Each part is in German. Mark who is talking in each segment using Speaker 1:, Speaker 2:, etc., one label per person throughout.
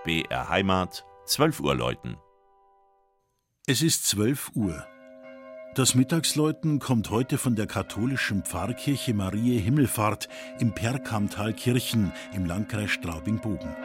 Speaker 1: BR Heimat, 12 Uhr läuten.
Speaker 2: Es ist 12 Uhr. Das Mittagsläuten kommt heute von der katholischen Pfarrkirche Mariä Himmelfahrt im Perkamtal-Kirchen im Landkreis Straubing-Bogen.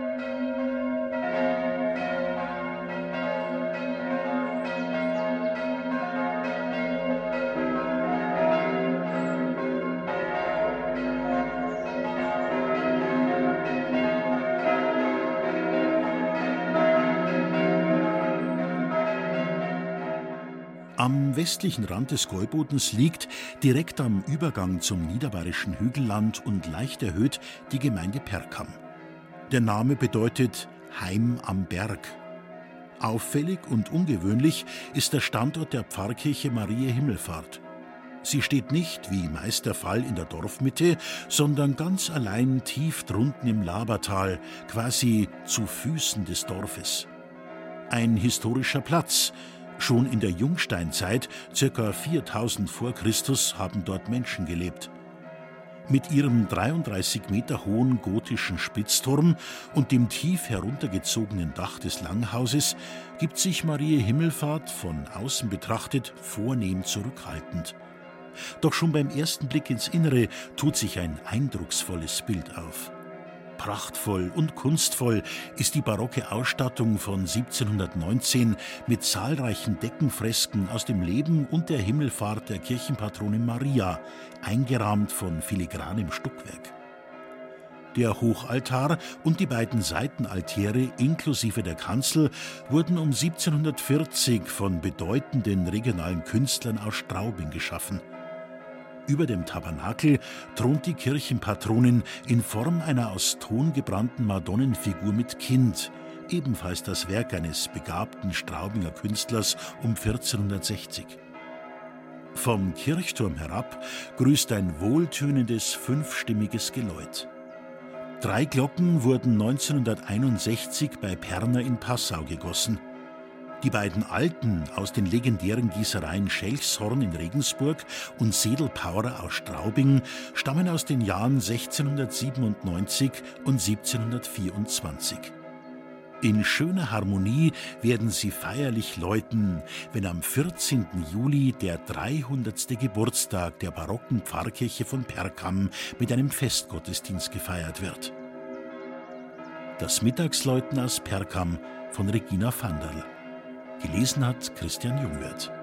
Speaker 2: Am westlichen Rand des Gäubodens liegt, direkt am Übergang zum niederbayerischen Hügelland und leicht erhöht, die Gemeinde Perkam. Der Name bedeutet Heim am Berg. Auffällig und ungewöhnlich ist der Standort der Pfarrkirche Mariä Himmelfahrt. Sie steht nicht, wie meist der Fall, in der Dorfmitte, sondern ganz allein tief drunten im Labertal, quasi zu Füßen des Dorfes. Ein historischer Platz. Schon in der Jungsteinzeit, ca. 4000 vor Christus, haben dort Menschen gelebt. Mit ihrem 33 Meter hohen gotischen Spitzturm und dem tief heruntergezogenen Dach des Langhauses gibt sich Mariä Himmelfahrt von außen betrachtet vornehm zurückhaltend. Doch schon beim ersten Blick ins Innere tut sich ein eindrucksvolles Bild auf. Prachtvoll und kunstvoll ist die barocke Ausstattung von 1719 mit zahlreichen Deckenfresken aus dem Leben und der Himmelfahrt der Kirchenpatronin Maria, eingerahmt von filigranem Stuckwerk. Der Hochaltar und die beiden Seitenaltäre inklusive der Kanzel wurden um 1740 von bedeutenden regionalen Künstlern aus Straubing geschaffen. Über dem Tabernakel thront die Kirchenpatronin in Form einer aus Ton gebrannten Madonnenfigur mit Kind, ebenfalls das Werk eines begabten Straubinger Künstlers um 1460. Vom Kirchturm herab grüßt ein wohltönendes, fünfstimmiges Geläut. 3 Glocken wurden 1961 bei Perna in Passau gegossen. Die beiden alten aus den legendären Gießereien Schelchshorn in Regensburg und Sedelpaurer aus Straubing stammen aus den Jahren 1697 und 1724. In schöner Harmonie werden sie feierlich läuten, wenn am 14. Juli der 300. Geburtstag der barocken Pfarrkirche von Perkam mit einem Festgottesdienst gefeiert wird. Das Mittagsläuten aus Perkam von Regina Vanderl. Gelesen hat Christian Jungwirth.